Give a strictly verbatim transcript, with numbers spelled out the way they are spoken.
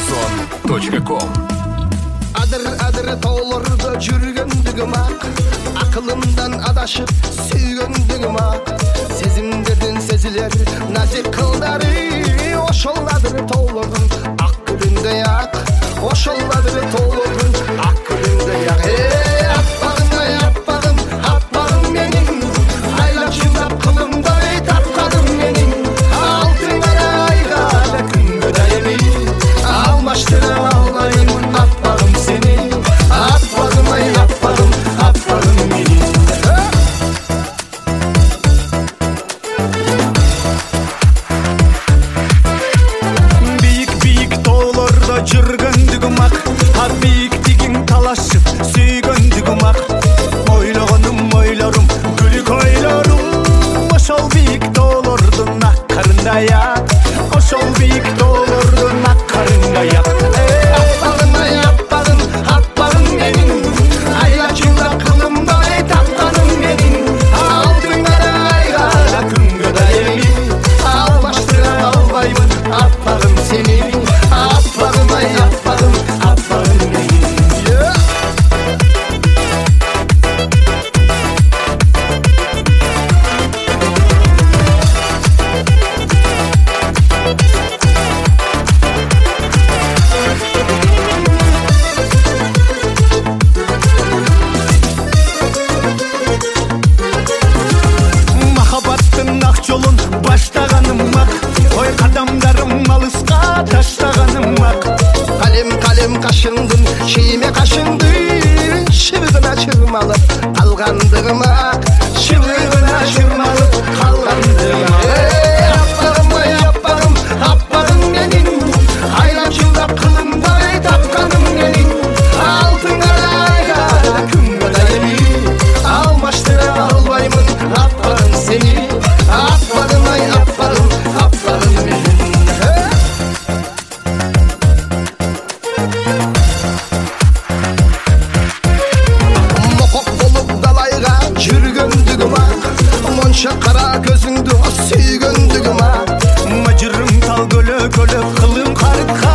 радиосон точка ком. Адыр-адыр тауларда жүргендігім ақ, ақылымдан адашып сүйгендігім ақ, сезімдерден сезілер нәзік қылдары, ошол адыр таулардың ақ гүліндей ақ, ошол адыр таулардың ақ гүліндей ақ. Ей аппағым, ай аппағым, аппағым менің, айлап жылап қылымдай тапқаным менің, алтын қара айға күнгі дайыми, алмаштыра алмаймын аппағым сені, аппағым, ай аппағым, аппағым менің. Биік-биік тауларда жүргендігім ақ, ар биіктігін талашып сүйгендігім ақ, ойлағаным ойларым, күлік ойларым, ошол биік таулардың ақ қарындай ақ, ошол биік таулардың ақ қарындай ақ. Аппағым, ай аппағым, аппағым менің, айлап жылап қылымдай тапқаным менің, алтын қара айға күнгі дайыми, алмаштыра алмаймын аппағым сені, аппағым, ай аппағым, аппағым менің. Махаббаттың ақ жолын баштағаным ақ, ой қадамдарым алысқа таштағаным ақ, қалем-қалем қашындым, шейме қашындым, шыбығына шырмалып қалғандығым ақ, шыбығына шырмалып қалғандығым ақ. Ей аппағым, ай аппағым, аппағым менің, айлап жылдап қылымдай тапқаным менің, алтын қара айға күнгі дайыми, алмаштыра алмаймын аппағым сені, аппағым, ай аппағым, аппағым менің. Моқоқ болып далайға жүргендігім ақ, монша қара көзіңді сүйгендігім ақ, мажырым тал көлі көлі қылым қарытқа